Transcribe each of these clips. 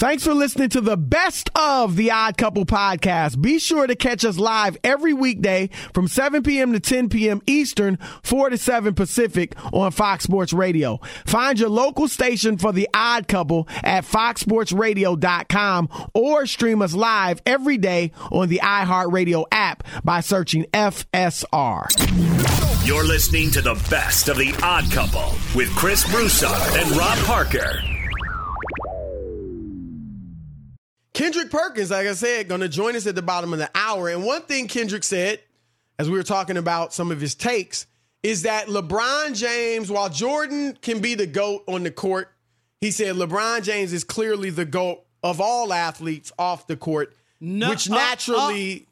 Thanks for listening to the best of the Odd Couple podcast. Be sure to catch us live every weekday from 7 p.m. to 10 p.m. Eastern, 4 to 7 Pacific on Fox Sports Radio. Find your local station for the Odd Couple at foxsportsradio.com or stream us live every day on the iHeartRadio app by searching FSR. You're listening to the best of the Odd Couple with Chris Broussard and Rob Parker. Kendrick Perkins, like I said, going to join us at the bottom of the hour. And one thing Kendrick said, as we were talking about some of his takes, is that LeBron James, while Jordan can be the GOAT on the court, he said LeBron James is clearly the GOAT of all athletes off the court, which naturally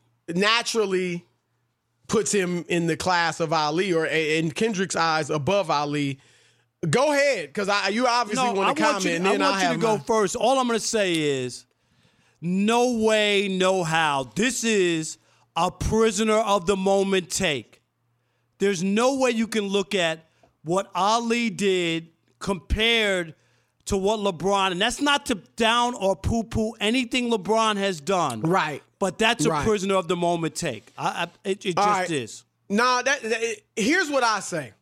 puts him in the class of Ali, or in Kendrick's eyes above Ali. Go ahead, because you obviously want to comment. I want you to go first. All I'm going to say is, no way, no how. This is a prisoner of the moment take. There's no way you can look at what Ali did compared to what LeBron, and that's not to down or poo-poo anything LeBron has done. Right. But that's a prisoner of the moment take. It just is. No, here's what I say.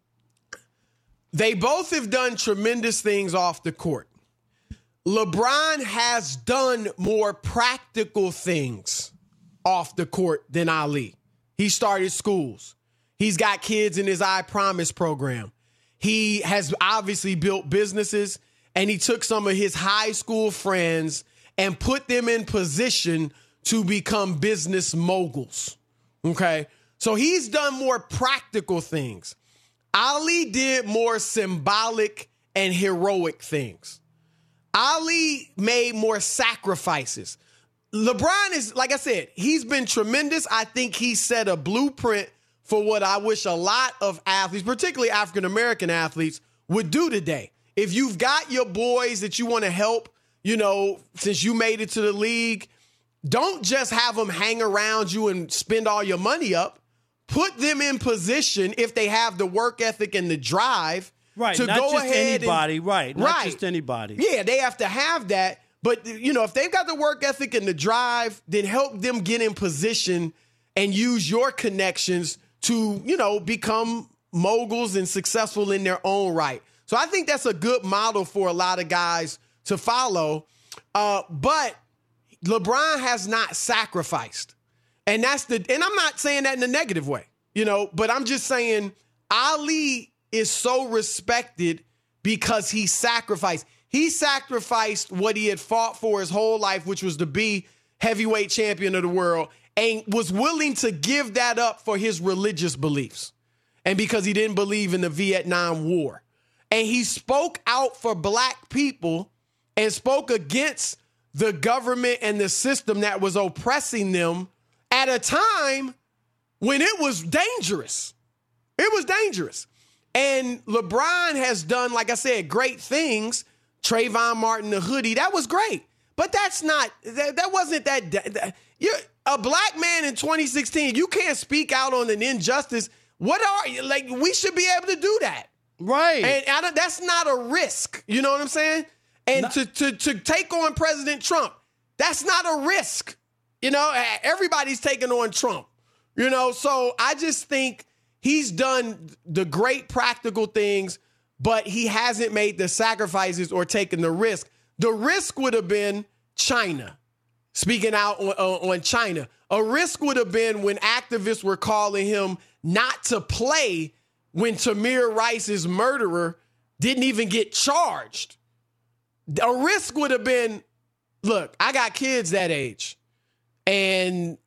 They both have done tremendous things off the court. LeBron has done more practical things off the court than Ali. He started schools. He's got kids in his I Promise program. He has obviously built businesses, and he took some of his high school friends and put them in position to become business moguls. Okay? So he's done more practical things. Ali did more symbolic and heroic things. Ali made more sacrifices. LeBron is, like I said, he's been tremendous. I think he set a blueprint for what I wish a lot of athletes, particularly African-American athletes, would do today. If you've got your boys that you want to help, since you made it to the league, don't just have them hang around you and spend all your money up. Put them in position, if they have the work ethic and the drive, right, to not go just ahead anybody, and, right, not just anybody. Yeah, they have to have that. But, if they've got the work ethic and the drive, then help them get in position and use your connections to, become moguls and successful in their own right. So I think that's a good model for a lot of guys to follow. But LeBron has not sacrificed. And I'm not saying that in a negative way, but I'm just saying Ali is so respected because he sacrificed. He sacrificed what he had fought for his whole life, which was to be heavyweight champion of the world, and was willing to give that up for his religious beliefs and because he didn't believe in the Vietnam War. And he spoke out for black people and spoke against the government and the system that was oppressing them at a time when it was dangerous. It was dangerous. And LeBron has done, like I said, great things. Trayvon Martin, the hoodie, that was great. But that's not, that wasn't that, you're a black man in 2016. You can't speak out on an injustice. What are you, we should be able to do that. Right. And that's not a risk. You know what I'm saying? And to take on President Trump, that's not a risk. Everybody's taking on Trump. So I just think he's done the great practical things, but he hasn't made the sacrifices or taken the risk. The risk would have been China, speaking out on China. A risk would have been when activists were calling him not to play when Tamir Rice's murderer didn't even get charged. A risk would have been, look, I got kids that age, and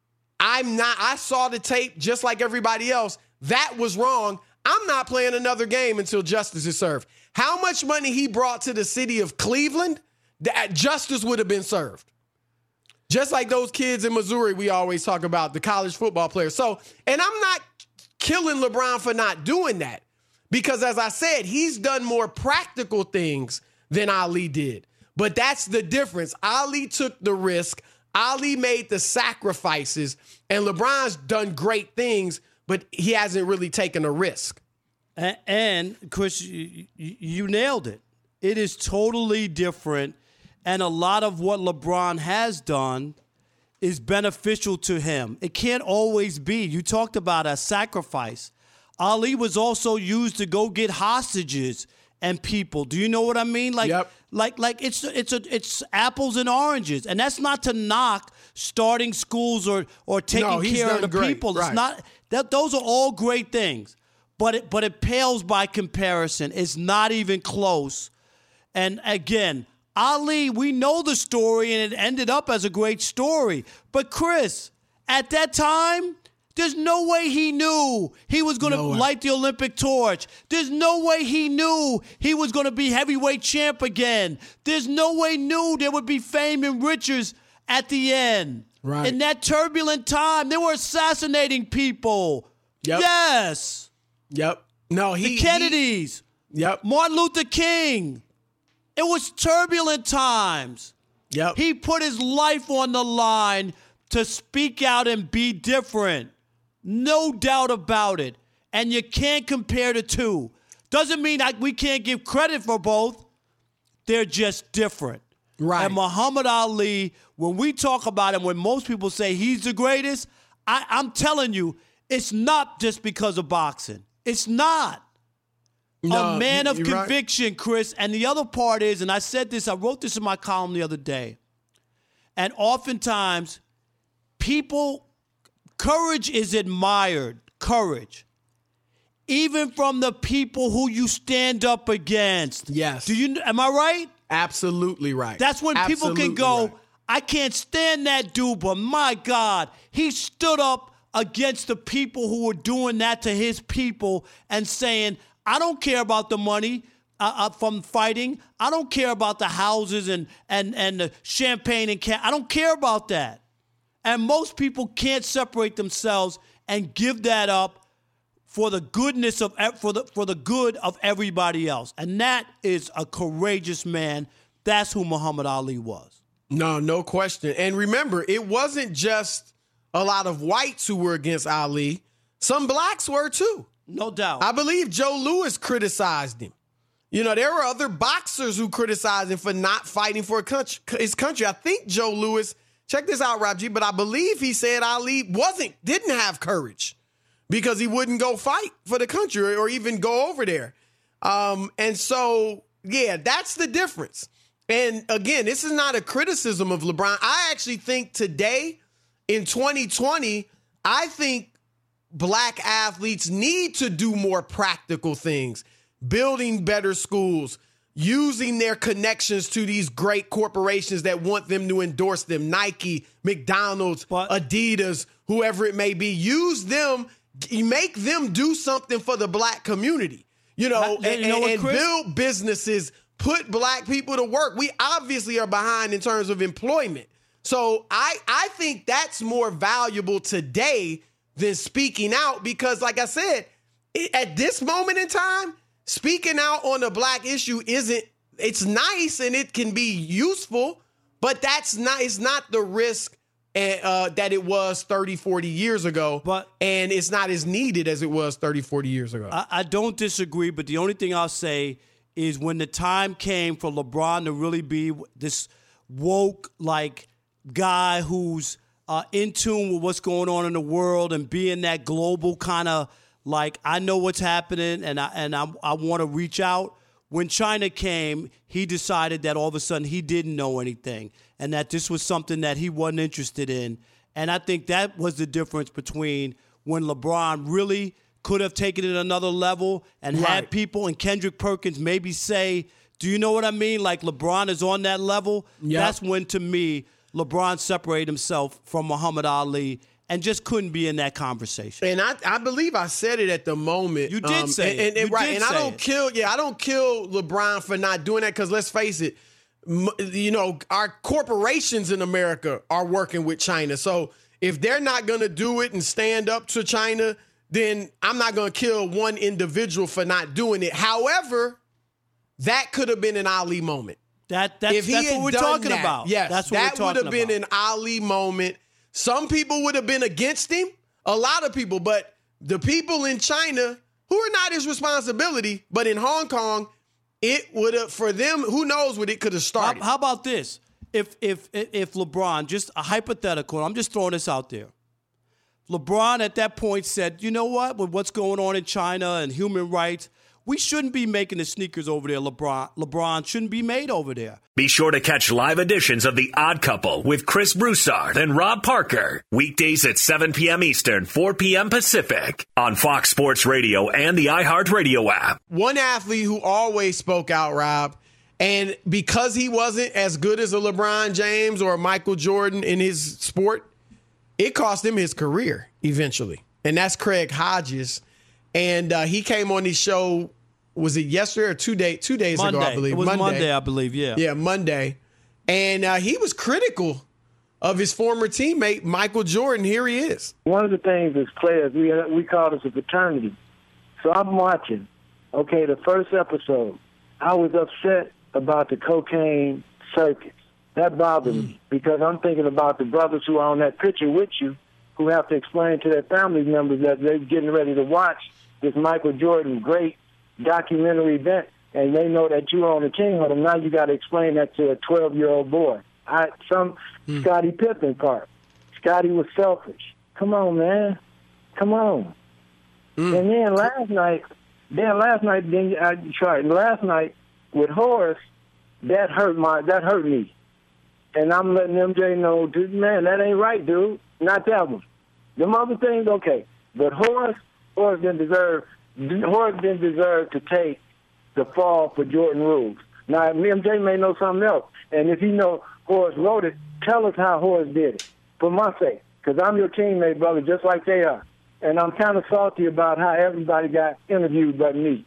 I saw the tape just like everybody else. That was wrong. I'm not playing another game until justice is served. How much money he brought to the city of Cleveland, that justice would have been served. Just like those kids in Missouri we always talk about, the college football players. So, and I'm not killing LeBron for not doing that, because as I said, he's done more practical things than Ali did. But that's the difference. Ali took the risk. Ali made the sacrifices, and LeBron's done great things, but he hasn't really taken a risk. And Chris, you nailed it. It is totally different. And a lot of what LeBron has done is beneficial to him. It can't always be. You talked about a sacrifice. Ali was also used to go get hostages and people. Do you know what I mean? Like, yep. like it's apples and oranges. And that's not to knock starting schools or taking care of the people. It's not that those are all great things. But it pales by comparison. It's not even close. And again, Ali, we know the story, and it ended up as a great story. But Chris, at that time, there's no way he knew he was going to light the Olympic torch. There's no way he knew he was going to be heavyweight champ again. There's no way he knew there would be fame and riches at the end. Right. In that turbulent time, they were assassinating people. Yep. Yes. Yep. No, the Kennedys. Yep. Martin Luther King. It was turbulent times. Yep. He put his life on the line to speak out and be different. No doubt about it. And you can't compare the two. Doesn't mean we can't give credit for both. They're just different. Right. And Muhammad Ali, when we talk about him, when most people say he's the greatest, I'm telling you, it's not just because of boxing. It's not. No, a man of conviction, right. Chris. And the other part is, and I said this, I wrote this in my column the other day, and oftentimes courage is admired, courage, even from the people who you stand up against. Yes. Am I right? Absolutely right. That's when people can go, right. I can't stand that dude, but my God, he stood up against the people who were doing that to his people and saying, I don't care about the money from fighting. I don't care about the houses and the champagne and I don't care about that. And most people can't separate themselves and give that up for the goodness of for the good of everybody else. And that is a courageous man. That's who Muhammad Ali was. No question. And remember, it wasn't just a lot of whites who were against Ali. Some blacks were too. No doubt. I believe Joe Louis criticized him. You know, there were other boxers who criticized him for not fighting for his country. I think Joe Louis, check this out, Raji, but I believe he said Ali didn't have courage because he wouldn't go fight for the country or even go over there. And so, yeah, that's the difference. And again, this is not a criticism of LeBron. I actually think today, in 2020, I think black athletes need to do more practical things, building better schools, using their connections to these great corporations that want them to endorse them, Nike, McDonald's, Adidas, whoever it may be. Use them, make them do something for the black community, and build businesses, put black people to work. We obviously are behind in terms of employment. So I think that's more valuable today than speaking out because, like I said, at this moment in time, speaking out on a black issue it's nice and it can be useful, but it's not the risk that it was 30, 40 years ago, and it's not as needed as it was 30, 40 years ago. I don't disagree, but the only thing I'll say is when the time came for LeBron to really be this woke, guy who's in tune with what's going on in the world and being that global kind of I know what's happening and I want to reach out. When China came, he decided that all of a sudden he didn't know anything and that this was something that he wasn't interested in. And I think that was the difference between when LeBron really could have taken it another level and had people and Kendrick Perkins maybe say, do you know what I mean? Like LeBron is on that level. Yep. That's when, to me, LeBron separated himself from Muhammad Ali and just couldn't be in that conversation. And I believe I said it at the moment. You did say it. And I don't kill LeBron for not doing that because let's face it, our corporations in America are working with China. So if they're not going to do it and stand up to China, then I'm not going to kill one individual for not doing it. However, that could have been an Ali moment. That's what we're talking about. Yes, that's what that would have been an Ali moment. Some people would have been against him, a lot of people, but the people in China who are not his responsibility, but in Hong Kong, it would have, for them, who knows what it could have started. How about this? if LeBron, just a hypothetical, I'm just throwing this out there. LeBron at that point said, you know what, with what's going on in China and human rights, we shouldn't be making the sneakers over there, LeBron. LeBron shouldn't be made over there. Be sure to catch live editions of The Odd Couple with Chris Broussard and Rob Parker. Weekdays at 7 p.m. Eastern, 4 p.m. Pacific on Fox Sports Radio and the iHeartRadio app. One athlete who always spoke out, Rob, and because he wasn't as good as a LeBron James or a Michael Jordan in his sport, it cost him his career eventually. And that's Craig Hodges. And he came on his show, was it yesterday or 2 days Monday. ago, I believe? It was Monday, I believe, yeah. Yeah, Monday. And he was critical of his former teammate, Michael Jordan. Here he is. One of the things as players, we call this a fraternity. So I'm watching. Okay, the first episode, I was upset about the cocaine circus. That bothered me because I'm thinking about the brothers who are on that picture with you who have to explain to their family members that they're getting ready to watch this Michael Jordan great documentary event, and they know that you're on the team with them. Now you got to explain that to a 12-year-old boy. Scottie Pippen part. Scottie was selfish. Come on, man. Come on. And then last night with Horace, that hurt me. And I'm letting MJ know, dude, man, that ain't right, dude. Not that one. Them other things, okay. But Horace didn't deserve to take the fall for Jordan rules. Now, MJ may know something else. And if you know Horace wrote it, tell us how Horace did it, for my sake. Because I'm your teammate, brother, just like they are. And I'm kind of salty about how everybody got interviewed but me.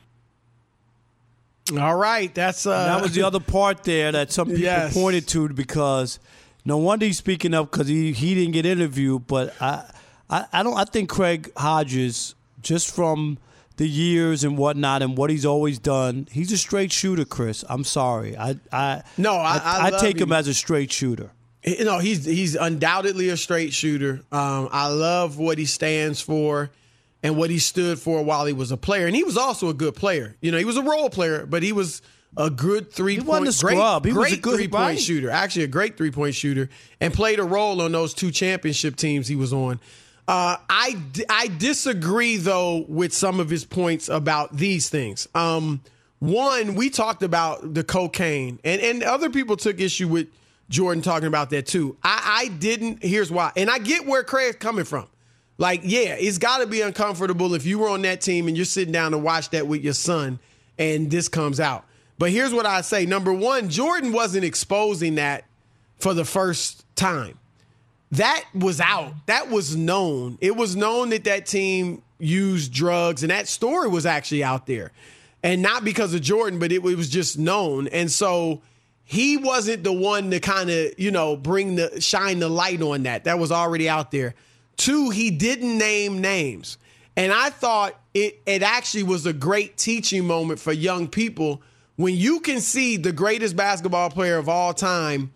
All right, that was the other part there that some people pointed to, because no wonder he's speaking up because he didn't get interviewed. But I think Craig Hodges, just from the years and whatnot and what he's always done, he's a straight shooter, Chris. I'm sorry. I take him as a straight shooter. You know, he's undoubtedly a straight shooter. I love what he stands for and what he stood for while he was a player. And he was also a good player. You know, he was a role player, but he was a good three-point shooter. Actually, a great three-point shooter, and played a role on those 2 championship teams he was on. I disagree, though, with some of his points about these things. One, we talked about the cocaine, and other people took issue with Jordan talking about that, too. I didn't. Here's why. And I get where Craig's coming from. Like, yeah, it's got to be uncomfortable if you were on that team and you're sitting down to watch that with your son and this comes out. But here's what I say. Number one, Jordan wasn't exposing that for the first time. That was out. That was known. It was known that team used drugs, and that story was actually out there. And not because of Jordan, but it was just known. And so he wasn't the one to kind of, shine the light on that. That was already out there. 2, he didn't name names. And I thought it actually was a great teaching moment for young people when you can see the greatest basketball player of all time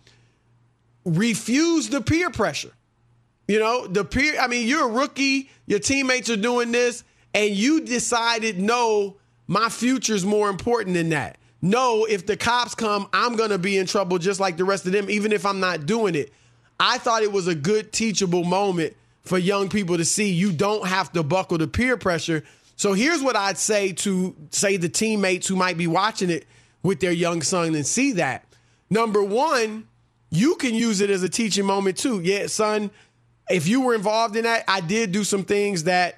refuse the peer pressure. You're a rookie, your teammates are doing this, and you decided, no, my future's more important than that. No, if the cops come, I'm going to be in trouble just like the rest of them, even if I'm not doing it. I thought it was a good teachable moment for young people to see you don't have to buckle to peer pressure. So here's what I'd say to, the teammates who might be watching it with their young son and see that. Number one, you can use it as a teaching moment too. Yeah, son, if you were involved in that, I did do some things that,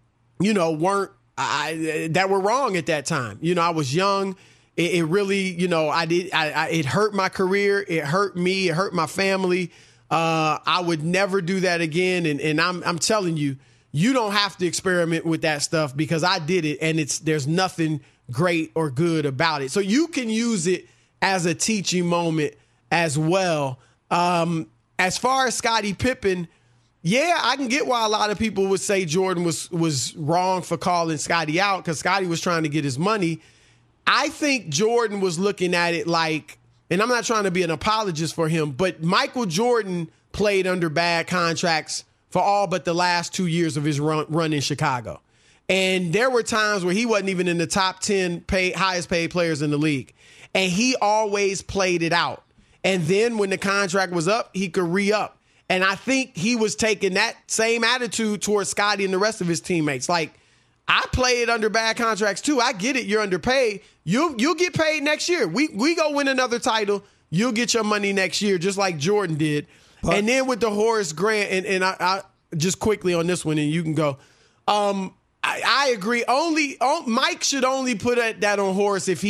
that were wrong at that time. I was young. It really, it hurt my career. It hurt me. It hurt my family. I would never do that again. And I'm telling you, you don't have to experiment with that stuff because I did it and there's nothing great or good about it. So you can use it as a teaching moment as well. As far as Scottie Pippen, yeah, I can get why a lot of people would say Jordan was wrong for calling Scottie out because Scottie was trying to get his money. I think Jordan was looking at it like, and I'm not trying to be an apologist for him, but Michael Jordan played under bad contracts for all but the last 2 years of his run in Chicago. And there were times where he wasn't even in the top 10 highest paid players in the league. And he always played it out. And then when the contract was up, he could re-up. And I think he was taking that same attitude towards Scottie and the rest of his teammates. Like, I played under bad contracts too. I get it. You're underpaid. You'll get paid next year. We go win another title. You'll get your money next year, just like Jordan did. And then with the Horace Grant, and I just quickly on this one, and you can go. I agree. Mike should only put that on Horace if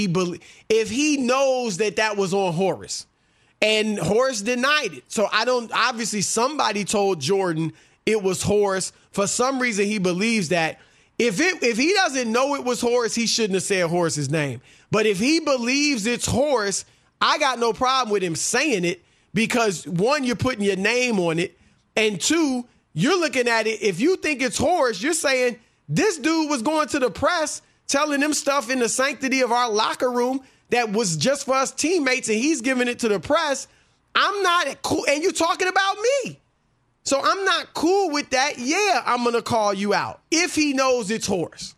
he knows that was on Horace, and Horace denied it. So obviously somebody told Jordan it was Horace. For some reason he believes that. If he doesn't know it was Horace, he shouldn't have said Horace's name. But if he believes it's Horace, I got no problem with him saying it, because one, you're putting your name on it, and two, you're looking at it. If you think it's Horace, you're saying this dude was going to the press telling them stuff in the sanctity of our locker room that was just for us teammates, and he's giving it to the press. I'm not cool, and you're talking about me. So I'm not cool with that. Yeah, I'm going to call you out if he knows it's Horace.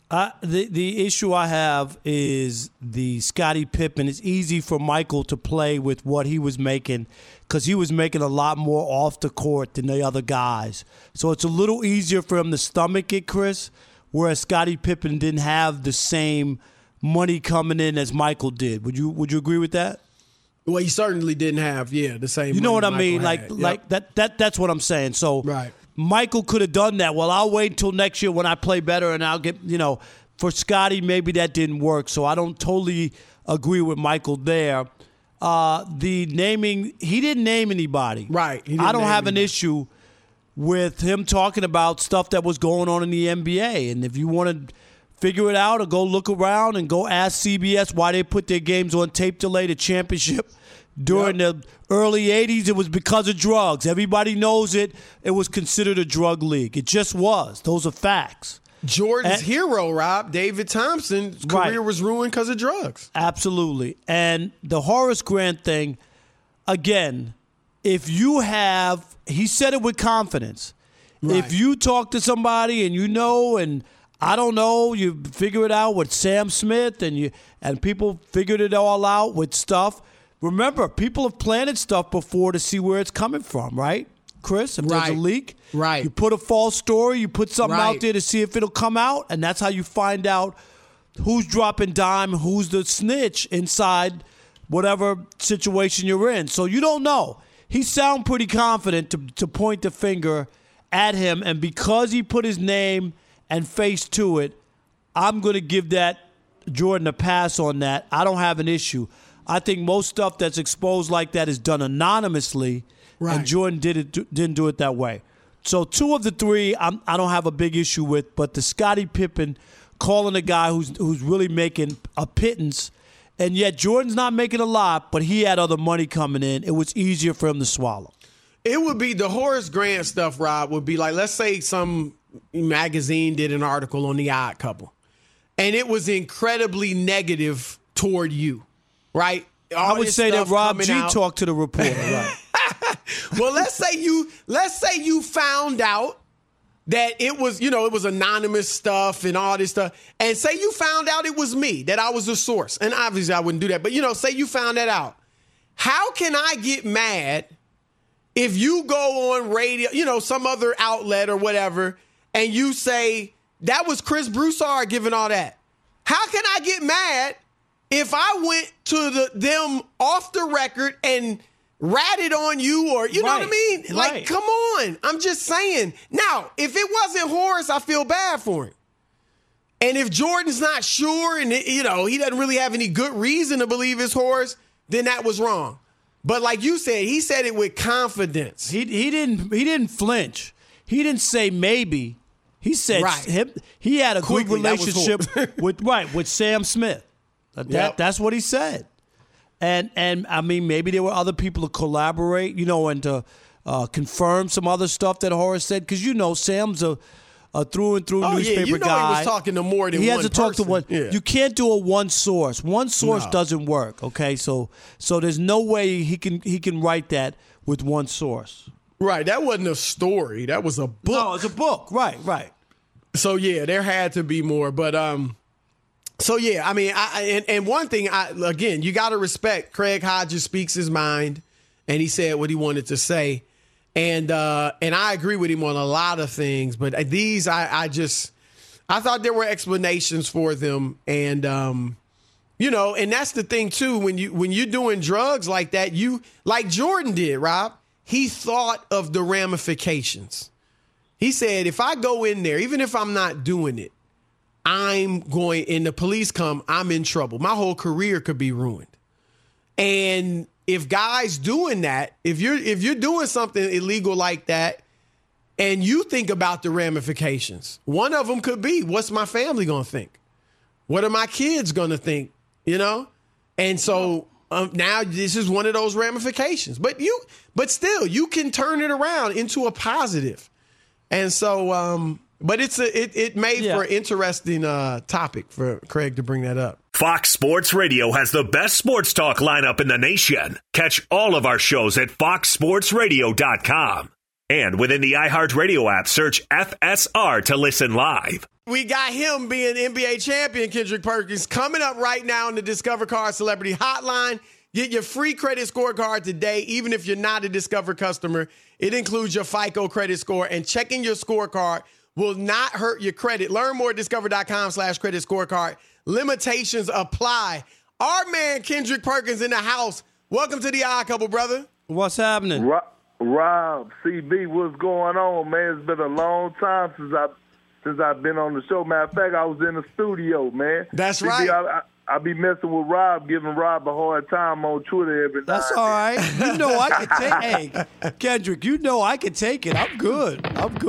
The issue I have is the Scottie Pippen. It's easy for Michael to play with what he was making because he was making a lot more off the court than the other guys. So it's a little easier for him to stomach it, Chris, whereas Scottie Pippen didn't have the same money coming in as Michael did. Would you agree with that? Well, he certainly didn't have, the same. You know what I mean? Michael Like had. that's what I'm saying. So right. Michael could have done that. Well, I'll wait until next year when I play better, and I'll get, for Scottie, maybe that didn't work. So I don't totally agree with Michael there. The naming, he didn't name anybody. Right. I don't have an issue with him talking about stuff that was going on in the NBA. And if you want to figure it out or go look around and go ask CBS why they put their games on tape delay, the championship during the early 80s, it was because of drugs. Everybody knows it. It was considered a drug league. It just was. Those are facts. Jordan's hero, Rob, David Thompson's career was ruined because of drugs. Absolutely. And the Horace Grant thing, again, if you have, he said it with confidence. Right. If you talk to somebody and and I don't know, you figure it out with Sam Smith and people figured it all out with stuff. Remember, people have planted stuff before to see where it's coming from, right, Chris? If there's a leak, you put a false story, you put something out there to see if it'll come out, and that's how you find out who's dropping dime, who's the snitch inside whatever situation you're in. So you don't know. He sounded pretty confident to point the finger at him, and because he put his name and face to it, I'm going to give that Jordan a pass on that. I don't have an issue. I think most stuff that's exposed like that is done anonymously, and Jordan didn't do it that way. So 2 of the 3 I don't have a big issue with, but the Scottie Pippen calling a guy who's really making a pittance, and yet Jordan's not making a lot, but he had other money coming in. It was easier for him to swallow. It would be the Horace Grant stuff, Rob, would be like, let's say some magazine did an article on the Odd Couple, and it was incredibly negative toward you, right? I would say that Rob G talked to the reporter, right? Well, let's say you found out that it was, it was anonymous stuff and all this stuff, and say you found out it was me, that I was the source, and obviously I wouldn't do that, but say you found that out. How can I get mad if you go on radio, some other outlet or whatever, and you say, that was Chris Broussard giving all that? How can I get mad if I went to them off the record and ratted on you, or you know what I mean? Like, come on. I'm just saying. Now, if it wasn't Horace, I feel bad for him. And if Jordan's not sure and, he doesn't really have any good reason to believe it's Horace, then that was wrong. But like you said, he said it with confidence. He didn't flinch. He didn't say maybe. He said he had a good relationship with Sam Smith. That's what he said. And I mean, maybe there were other people to collaborate, and to confirm some other stuff that Horace said. Because, Sam's a through and through newspaper guy. He was talking to more than one person. He has to talk to one. Yeah. You can't do a one source. One source doesn't work, okay? So there's no way he can write that with one source. Right. That wasn't a story. That was a book. No, it's a book. Right. So, yeah, there had to be more. But So, yeah, I mean, and one thing, again, you got to respect Craig Hodges speaks his mind, and he said what he wanted to say. And I agree with him on a lot of things, but these, I thought there were explanations for them. And, and that's the thing, too, when you're doing drugs like that, like Jordan did, Rob, he thought of the ramifications. He said, if I go in there, even if I'm not doing it, and the police come, I'm in trouble. My whole career could be ruined. And if guys doing that, if you're doing something illegal like that, and you think about the ramifications, one of them could be, what's my family going to think? What are my kids going to think? And so now this is one of those ramifications. But still, you can turn it around into a positive. And so, but it made for an interesting topic for Craig to bring that up. Fox Sports Radio has the best sports talk lineup in the nation. Catch all of our shows at foxsportsradio.com. And within the iHeartRadio app, search FSR to listen live. We got him being NBA champion, Kendrick Perkins, coming up right now in the Discover Card Celebrity Hotline. Get your free credit scorecard today, even if you're not a Discover customer. It includes your FICO credit score, and checking your scorecard will not hurt your credit. Learn more at discover.com/credit scorecard. Limitations apply. Our man Kendrick Perkins in the house. Welcome to the Odd Couple, brother. What's happening? Rob, CB, what's going on, man? It's been a long time since I've been on the show. Matter of fact, I was in the studio, man. That's CB, right. I be messing with Rob, giving Rob a hard time on Twitter every night. That's all right. You know I can take it. Hey, Kendrick, you know I can take it. I'm good. Nah, Rob,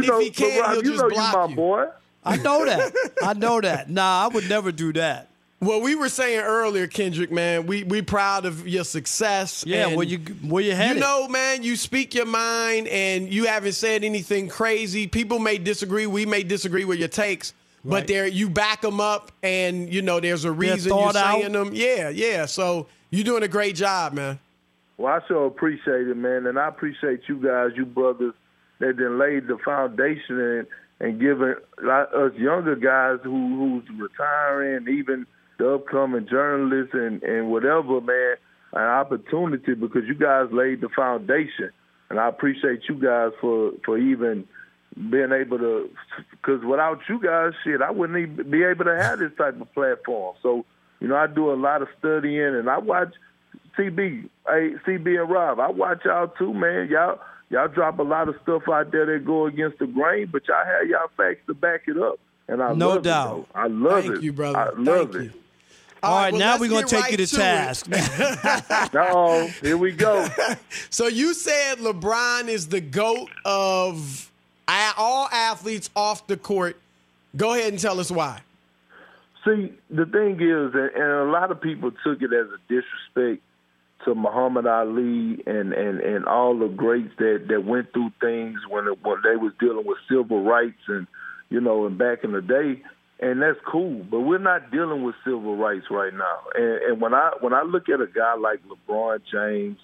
you my boy. I know that. Nah, I would never do that. Well, we were saying earlier, Kendrick, man, we proud of your success. Yeah, and where you headed? Man, you speak your mind, and you haven't said anything crazy. People may disagree. We may disagree with your takes. Right. But you back them up, and, there's a reason you're saying them. Yeah. So you're doing a great job, man. Well, I sure appreciate it, man. And I appreciate you guys, you brothers, that then laid the foundation and giving us younger guys who's retiring, even the upcoming journalists and whatever, man, an opportunity, because you guys laid the foundation. And I appreciate you guys for even being able to, because without you guys, I wouldn't even be able to have this type of platform. So, I do a lot of studying, and I watch CB and Rob. I watch y'all too, man. Y'all drop a lot of stuff out there that go against the grain, but y'all have y'all facts to back it up. And I no love doubt. it, I love it. Thank you, brother. I love it. All right, now we're going to take you to task. Uh-oh, here we go. So you said LeBron is the GOAT of all athletes off the court. Go ahead and tell us why. See, the thing is, and a lot of people took it as a disrespect to Muhammad Ali and all the greats that went through things when they was dealing with civil rights and back in the day. And that's cool, but we're not dealing with civil rights right now. And when I look at a guy like LeBron James,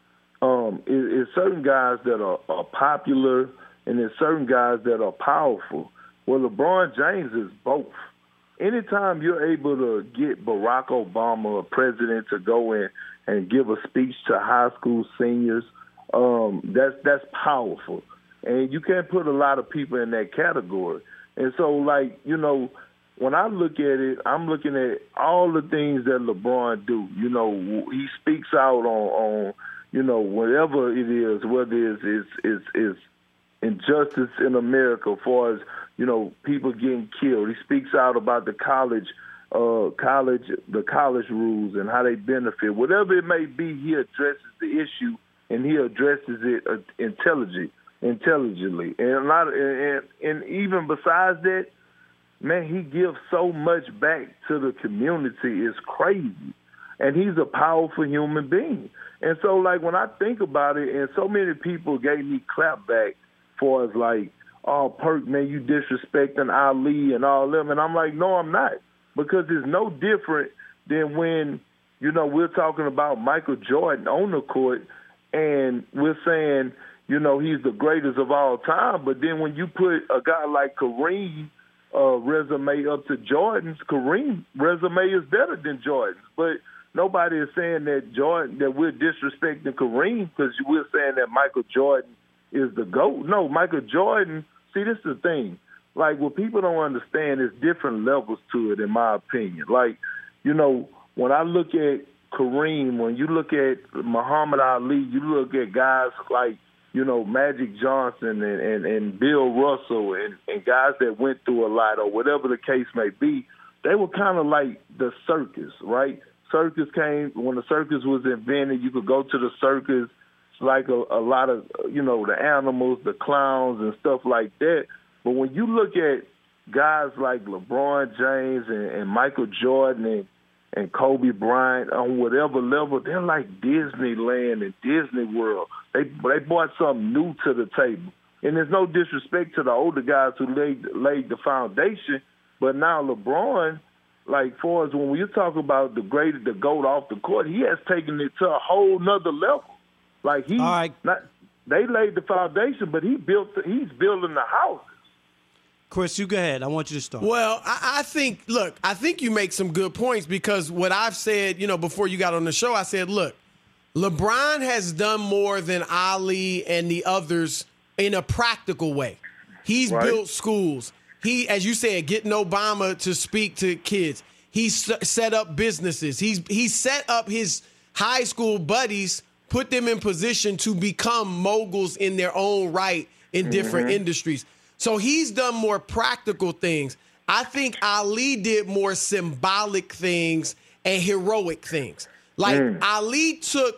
it's certain guys that are popular and there's certain guys that are powerful. Well, LeBron James is both. Anytime you're able to get Barack Obama, a president, to go in and give a speech to high school seniors, that's powerful. And you can't put a lot of people in that category. And so, when I look at it, I'm looking at all the things that LeBron do. He speaks out on whatever it is, whether it's injustice in America as far as, people getting killed. He speaks out about the college rules and how they benefit. Whatever it may be, he addresses the issue and he addresses it intelligently. And even besides that, man, he gives so much back to the community. It's crazy. And he's a powerful human being. And so, when I think about it, and so many people gave me clap back for us, oh, Perk, man, you disrespecting Ali and all them. And I'm like, no, I'm not. Because it's no different than when, we're talking about Michael Jordan on the court and we're saying, he's the greatest of all time. But then when you put a guy like Kareem resume up to Jordan's. Kareem's resume is better than Jordan's, but nobody is saying that we're disrespecting Kareem because we're saying that Michael Jordan is the GOAT. No, Michael Jordan. See, this is the thing. Like, what people don't understand is different levels to it, in my opinion. Like, when I look at Kareem, when you look at Muhammad Ali, you look at guys like, Magic Johnson and Bill Russell and guys that went through a lot or whatever the case may be, they were kind of like the circus, right? Circus came, when the circus was invented, you could go to the circus. It's like a lot of, the animals, the clowns and stuff like that. But when you look at guys like LeBron James and Michael Jordan and Kobe Bryant on whatever level, they're like Disneyland and Disney World. They brought something new to the table. And there's no disrespect to the older guys who laid the foundation, but now LeBron, like, for us, when we talk about the GOAT off the court, he has taken it to a whole nother level. Like, they laid the foundation, but he's building the house. Chris, you go ahead. I want you to start. Well, I think you make some good points because what I've said, before you got on the show, I said, look, LeBron has done more than Ali and the others in a practical way. He's built schools. He, as you said, getting Obama to speak to kids. He's set up businesses. He's set up his high school buddies, put them in position to become moguls in their own right in different industries. So he's done more practical things. I think Ali did more symbolic things and heroic things. Like Ali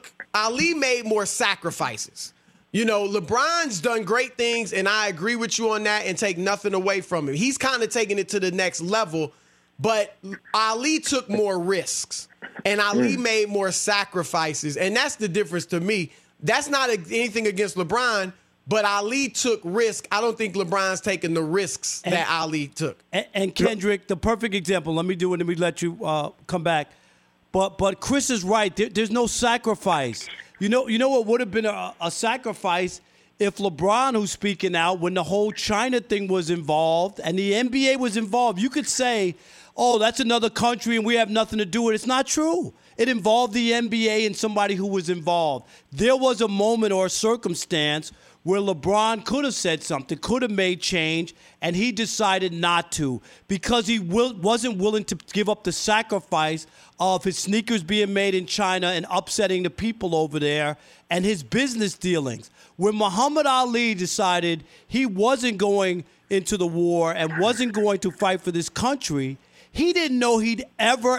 made more sacrifices. LeBron's done great things, and I agree with you on that and take nothing away from him. He's kind of taking it to the next level, but Ali took more risks, and Ali made more sacrifices, and that's the difference to me. That's not anything against LeBron, but Ali took risk. I don't think LeBron's taking the risks that Ali took. And Kendrick, the perfect example. Let me do it, and we let you come back. But Chris is right. There's no sacrifice. You know what would have been a sacrifice if LeBron, who's speaking out, when the whole China thing was involved and the NBA was involved, you could say, oh, that's another country and we have nothing to do with it. It's not true. It involved the NBA and somebody who was involved. There was a moment or a circumstance where LeBron could have said something, could have made change, and he decided not to because he wasn't willing to give up the sacrifice of his sneakers being made in China and upsetting the people over there and his business dealings. When Muhammad Ali decided he wasn't going into the war and wasn't going to fight for this country, he didn't know he'd ever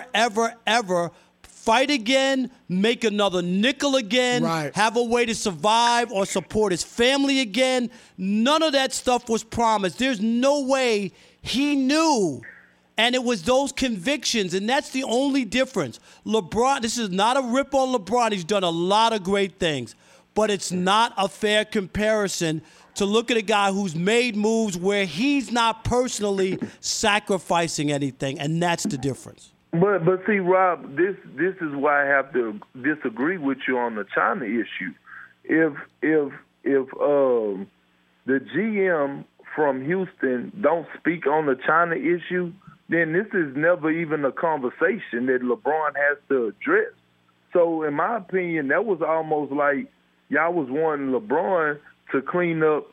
fight again, make another nickel again, have a way to survive or support his family again. None of that stuff was promised. There's no way he knew. And it was those convictions, and that's the only difference. LeBron, this is not a rip on LeBron. He's done a lot of great things. But it's not a fair comparison to look at a guy who's made moves where he's not personally sacrificing anything, and that's the difference. But see, Rob, this is why I have to disagree with you on the China issue. If the GM from Houston don't speak on the China issue, then this is never even a conversation that LeBron has to address. So in my opinion, that was almost like y'all was wanting LeBron to clean up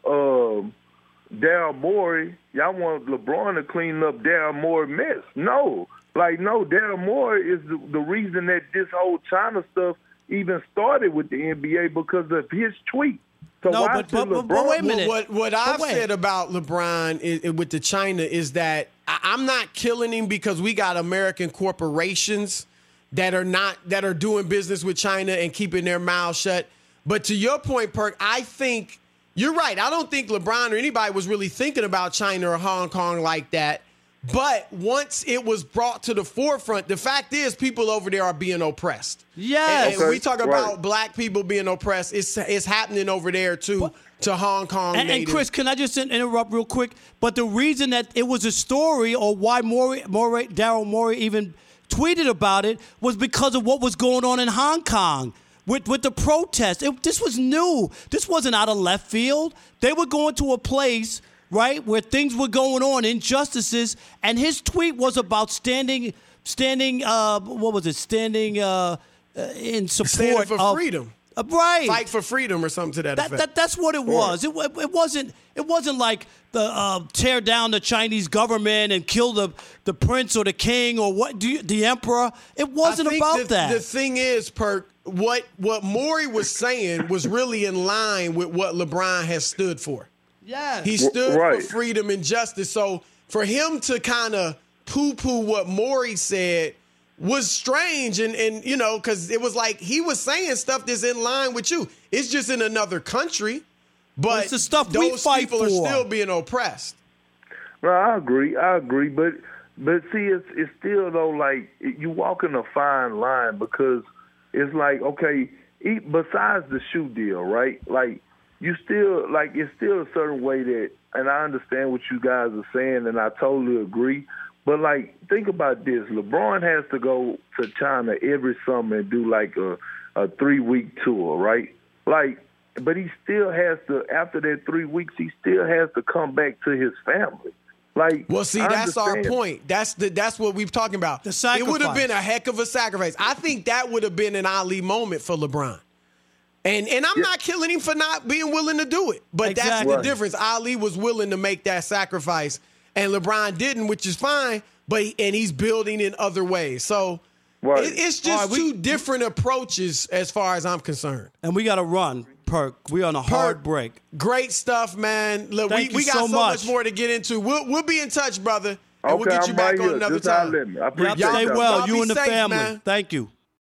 Daryl Morey. Y'all want LeBron to clean up Daryl Morey's mess. No, Daryl Morey is the reason that this whole China stuff even started with the NBA because of his tweet. So but wait a minute. What I've said about LeBron with the China is that I'm not killing him because we got American corporations that are doing business with China and keeping their mouths shut. But to your point, Perk, I think you're right. I don't think LeBron or anybody was really thinking about China or Hong Kong like that. But once it was brought to the forefront, the fact is people over there are being oppressed. Yes. And we talk about black people being oppressed. It's happening over there, too, to Hong Kong and Chris, can I just interrupt real quick? But the reason that it was a story or why Daryl Morey even tweeted about it was because of what was going on in Hong Kong. With the protests. This was new. This wasn't out of left field. They were going to a place right, where things were going on, injustices, and his tweet was about standing in support Standing for of freedom. Right. Fight for freedom or something to that effect. That's what it was. It wasn't like the tear down the Chinese government and kill the prince or the king or the emperor. It wasn't about that. The thing is, Perk, what Maury was saying was really in line with what LeBron has stood for. Yes. He stood for freedom and justice. So for him to kind of poo-poo what Maury said was strange, and you know, because it was like he was saying stuff that's in line with you. It's just in another country, but it's the stuff those we fight people for. are still being oppressed. Well, I agree, but see, it's still though, like you walking a fine line, because it's like, okay, besides the shoe deal, right? Like you still, like, it's still a certain way that, and I understand what you guys are saying, and I totally agree. But, like, think about this. LeBron has to go to China every summer and do, like, a 3-week tour, right? Like, but he still has to, after that 3 weeks, he still has to come back to his family. Like, well, see, that's our point. That's what we've talking about. The sacrifice. It would have been a heck of a sacrifice. I think that would have been an Ali moment for LeBron. And I'm not killing him for not being willing to do it. But that's the difference. Ali was willing to make that sacrifice, and LeBron didn't, which is fine, and he's building in other ways. So it's just two different approaches as far as I'm concerned. And we got to run, Perk. We're on a hard break. Great stuff, man. Look, we got so much more to get into. We'll be in touch, brother, and we'll get you back on another time. Y'all stay well, you and the safe, family. Man. Thank you.